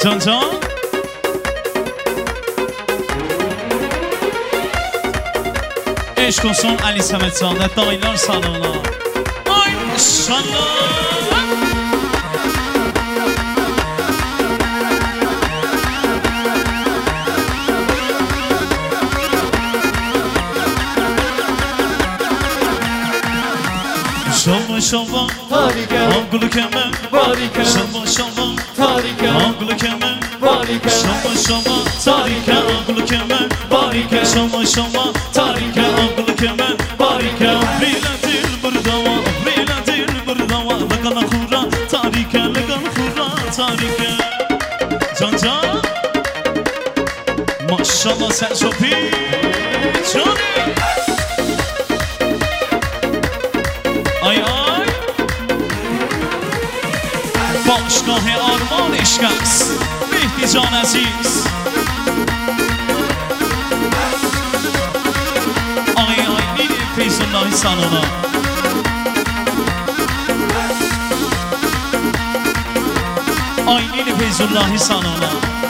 جان جان عشق olsun Ali Samet Can'da dayılar salona. Ay maşallah. Şalva şalva harika, anglı kemer harika, şalva şalva harika, anglı kemer harika, şalva şalva tarika anglı kemer harika şalva şalva tarika anglı kemer harika biladir burdava biladir burdava lakana khura tarika lakana khura tarika can can maşallah sen sofi canım ay ay باشگاه آرمان عشق است مهدی جان عزیز آقای آیین فیض الله سالونا آیین فیض الله سالونا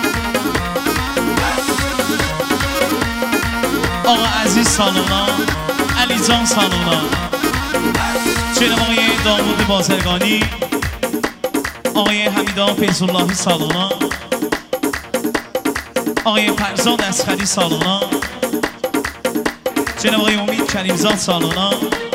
آقا عزیز سالونا علی جان سالونا جناب آقای داوود بازرگانی آقای حمیدان فیض الله سالونا آقای فرزاد اصغری سالونا جناب آقای امید کریمزاد سالونا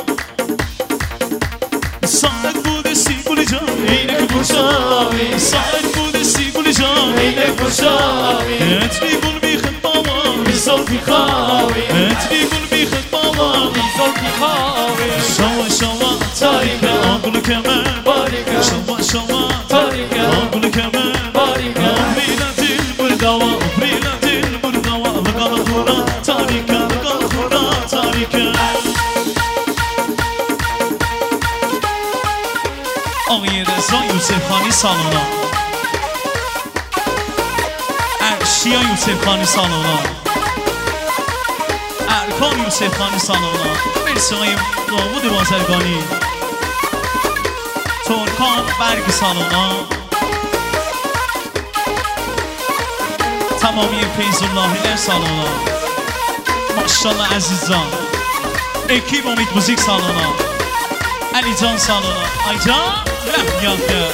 ساعت بوده سیبولی جان اینه که پرشاوی ساعت بوده سیبولی جان اینه که پرشاوی اتری گل بیخد بابا بیزال بیخواوی اتری گل بیخد بابا بیزال بیخواوی شوا شوا تاریکه آنگل کمه باریکه شوا شوا تاریکه آنگل کمه باریکه بیلا دل بردوا بیلا دل بردوا لگان خورا تاریکه لگان خورا تاریکه آقای رضا یوسف خانی سالونا ارشیا یوسف خانی سالونا ارکان یوسف خانی سالونا مرسی آقای داوود بازرگانی ترکان برگ سالونا تمامی فیض الله سالونا ماشاءالله عزیزان اکیب امید موزیک سالونا علی جان سالونا ای جان رفت یاد کرد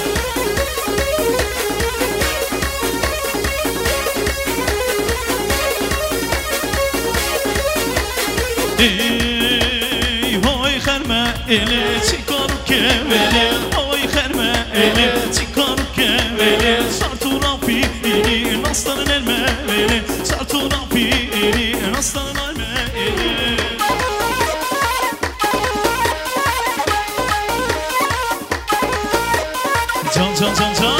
ای وای خرمه اله چی کارو که وله وای خرمه اله چی کارو که وله سرطورا پیری نستان نرمه وله سرطورا پیری نستان نرمه جان جان جان جان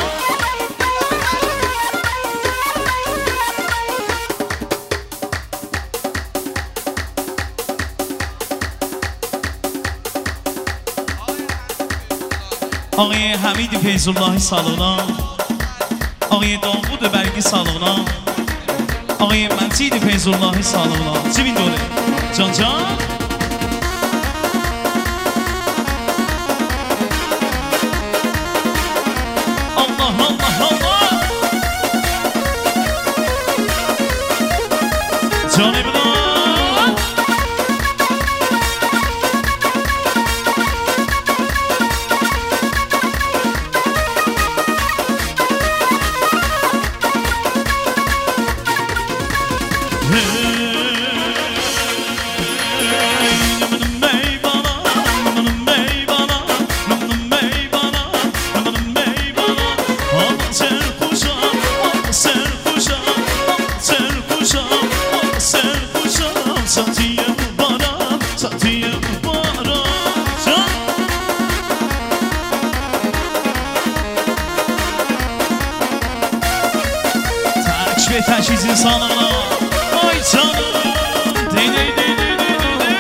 آقای حمید فیض الله سالونا آقای داوود برگی سالونا آقای مجید فیض الله سالونا چی بین دوره جان جان الله الله الله جانب تجهیز سالونا آی جانم دی دی دی دی دی دی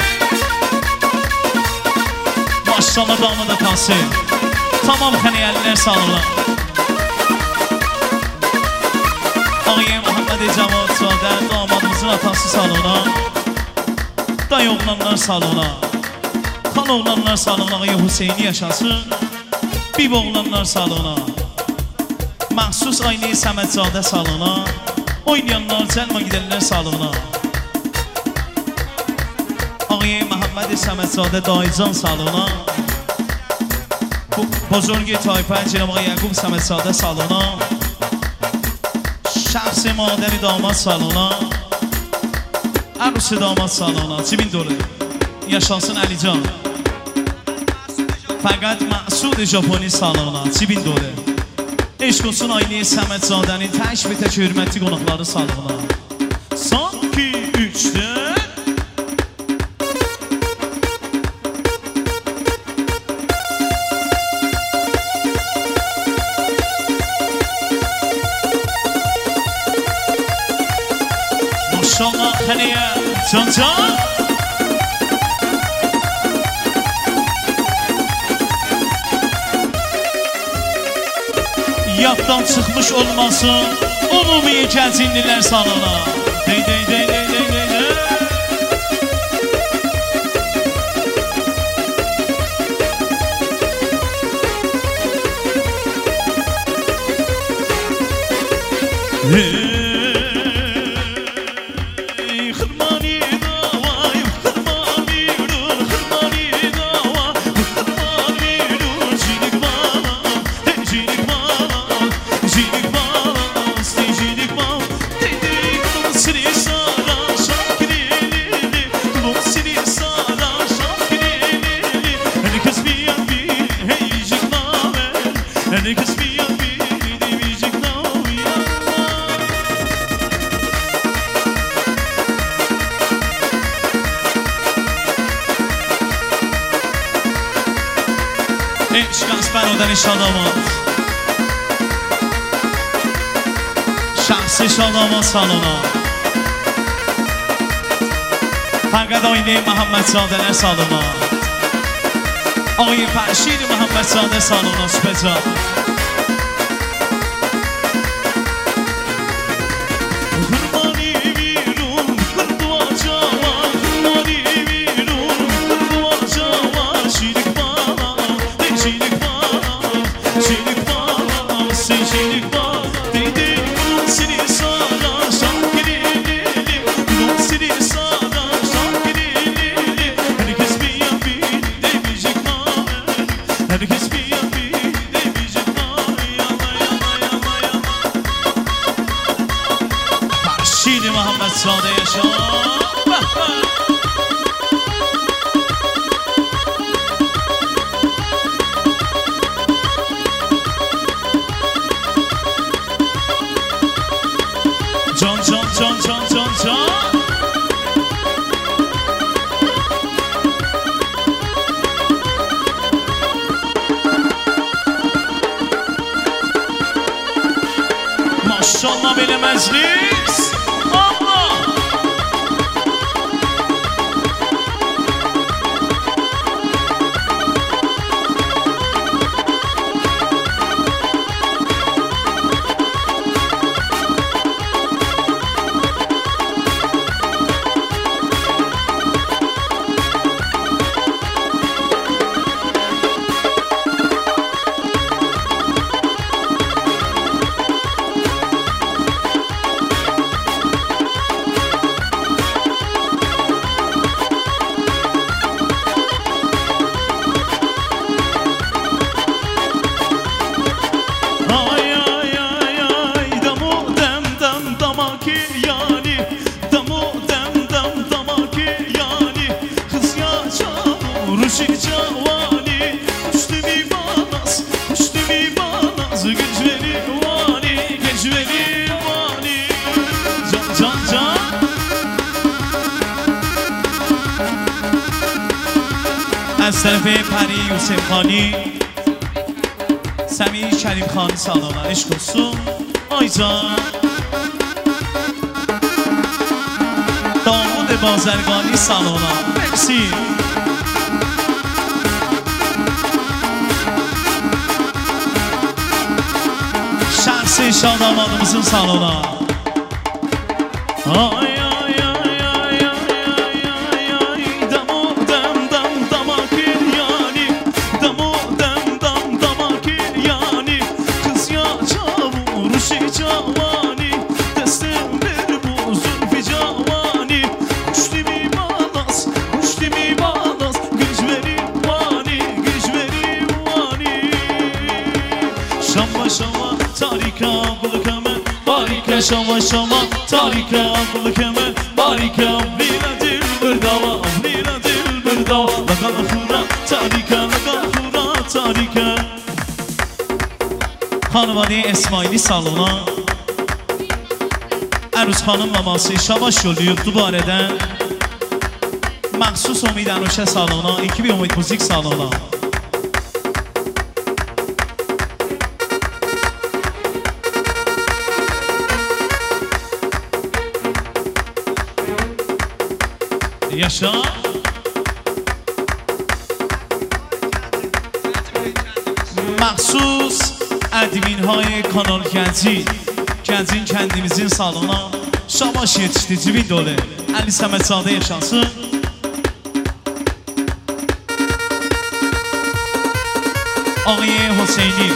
ماشالله داماد تاسیم تمام خنیالیler سالونا آقای محمد جواد ساده دامادımızın atası salona dayı oğlanlar salona kan oğlanlar salona آقای حسینی yaşasın bib oğlanlar salona Məxsus Ayni Səmədzadə salona, oynayanlar cəlma giderlər salona. Ağay Məhəmməd Səmədzadə Dayıcan salona, بزرگ تایپه جناب آقای یعقوب سمدزاده سالونا، شخص مادر داماد سالونا، عروس داماد سالونا. چی بین دوره؟ yaşansın Əlican. Fəqət Məsud Japoni salona. Çi bین دوره؟ eşq olsun Ayni Səmədzadənin tək və tək hörmətli qonaqları salona. Son 2-3'də Maşallah Həniyə Can Yaddan çıxmış olmasın Umumi gəzinlilər salona. Dey dey dey dey dey dey dey Eşqas برادر شاداماد شخص شاداماد salona. Fəqət Ayni Məhəmmədzadələr salona. Ağay Fərşid Məhəmmədzadə salona süpəcə. Fərşid Məhəmmədzadə yaşa. Can can can can can can Maşallah belə məclis Allah. از طرف پری یوسف خانی سمیر کریم خانی سالانه. عشق olsun Aycan دامود بازرگانی سالانه. مرسی شخص شادامادımızın salona. Ay میبانست گوش بریم وانی گوش بریم وانی شما شما تاریکا بلکمه باریکا شما تاریکا بلکمه باریکا لیلا دل برداوا لیلا دل برداوا لگان خورا تاریکا لگان خورا تاریکا خانواده اسماعیلی salona Əruz xanım maması Şabaş yoluyub Dubarədən Məxsus Umid Ənuşə salona Ekibi Umid Müzik salona Yaşa Məxsus ədmin های کانال Gəncin kəndimizin salona Şabaş yetişdi cibin dolu Ali Səmədzadə yaşansın Ağaye Hüseyni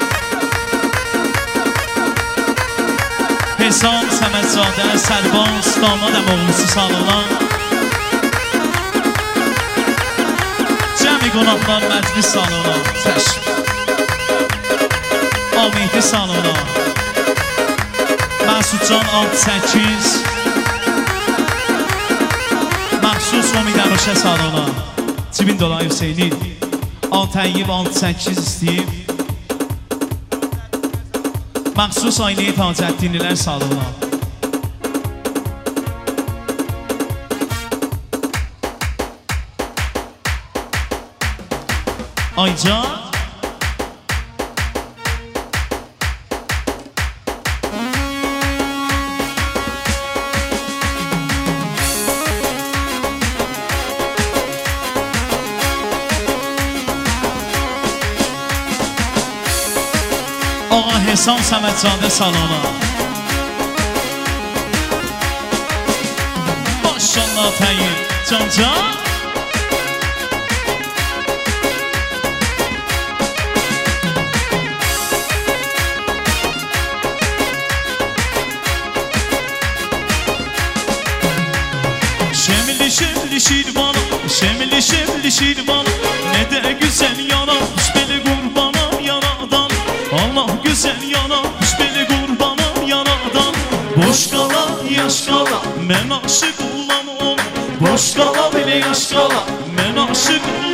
Hesam Səmədzadə Səlbans Damad əmoğlusu salona Cəmi qonaqlar məclis salona Çəşm Almehdi salona Məsudcan 68 Məxsus Umid Ənuşə salona Cibin dolayı Hüseyni Altəyyib 68 istəyib Məxsus Ayniyə Tacəddinlilər salona Ayca Ağa Hesam Səmədzadə salona Maşallah təyin Can Şemli şirvana Şemli şirvana Ne de güzel yanamış beni qurbanam yanadan Allah güzel yanamış beni qurbanam yanadan Boş qala yaş qala Mən aşıq olan Boş qala belə yaş qala Mən aşıq